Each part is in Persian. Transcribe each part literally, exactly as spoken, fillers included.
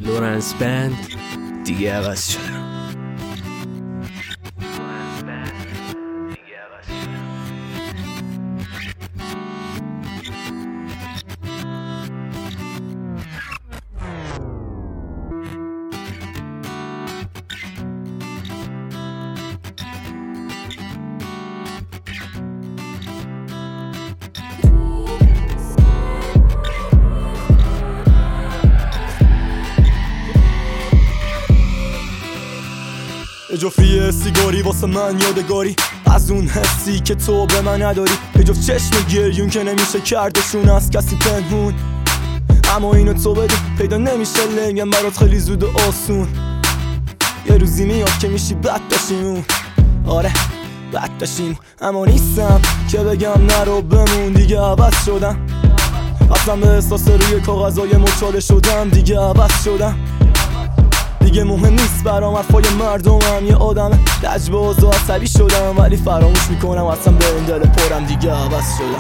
لورنس بند دیگه عوض شدم. جفتی سیگاری واسه من یادگاری از اون حسی که تو به من نداری. یه جفت چشم گریون که نمیشه کردشون از کسی پنهون، اما اینو تو بدون پیدا نمیشه لنگم برات خیلی زود و آسون. یه روزی میاد که میشی بد داشتیمون، آره بد داشتیم، اما نیستم که بگم نرو بمون. دیگه عوض شدم، اصلا به احساس روی کاغذای مچاله شدم. دیگه عوض شدم، دیگه مهم نیست برام حرفای مردمم. یه آدم لجباز و عصبی شدم، ولی فراموش میکنم اصلا به این دل پرم. دیگه عوض شدم.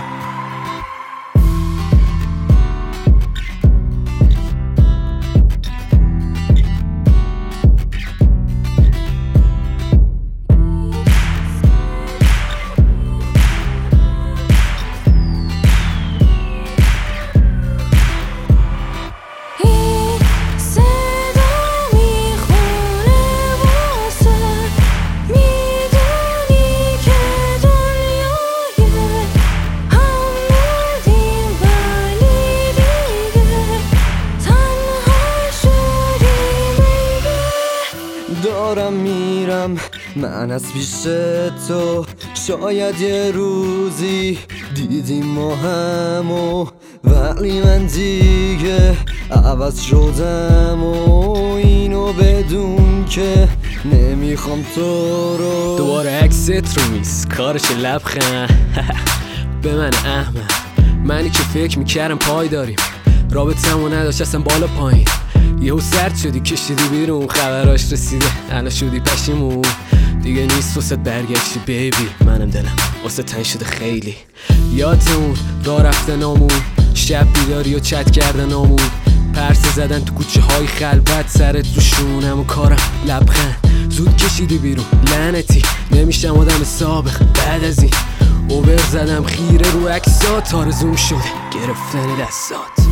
دارم میرم من از پیش تو، شاید یه روزی دیدیم ما همو، ولی من دیگه عوض شدم و اینو بدون که نمیخوام تو رو. دوباره عکست رو میز کارش لبخند به من احمد، منی که فکر میکردم پای داریم، رابطمو نداشت اصلا بالا پایین. یهو سرد شدی کشیدی بیرون، خبراش رسیده الان شدی پشیمون. دیگه نیست واسه برگشتی بیبی، منم دلم واسه تنگ شده خیلی. یادمون راه رفتنامون، شب بیداری و چت کردنامون، پرسه زدن تو کوچه های خلوت، سرت رو شونم و کارم لبخند. زود کشیدی بیرون لعنتی، نمیشم آدم سابق بعد از این. اوبر زدم خیره رو عکسات، آرزوم شده گرفتن دستات.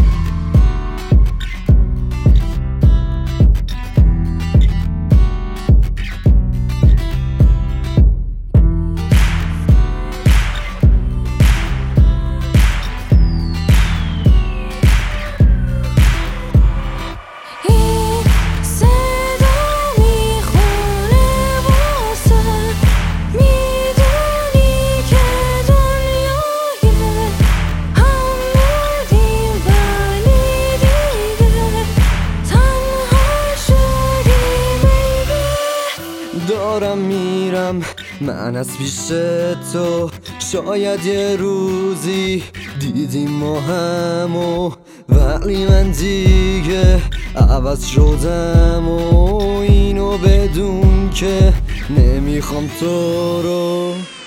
دارم میرم من از پیش تو، شاید یه روزی دیدیم ما همو، ولی من دیگه عوض شدم و اینو بدون که نمیخوام تو رو.